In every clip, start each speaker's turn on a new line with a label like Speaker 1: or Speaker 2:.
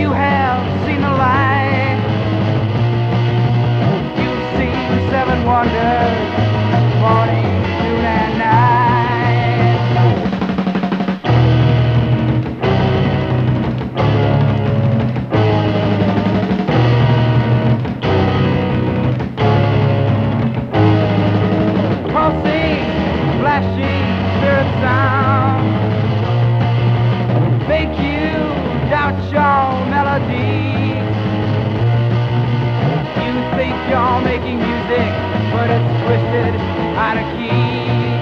Speaker 1: you have seen the light. You've seen the seven wonders, morning, noon, and night. Pulsing, flashing, spirit sound make you doubt your melodies. You think you're making music, but it's twisted out of key.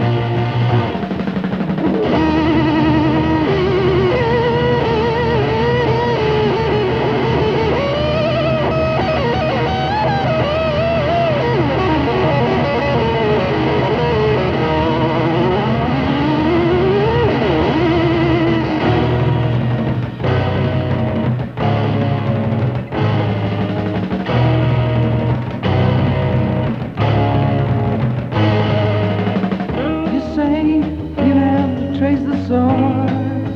Speaker 1: Trace the source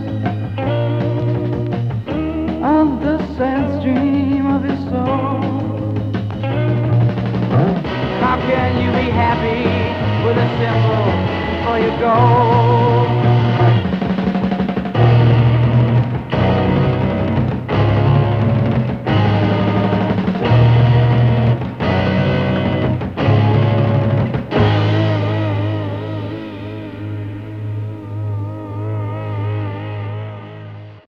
Speaker 1: of the sad stream of your soul. How can you be happy with a symbol for your goal?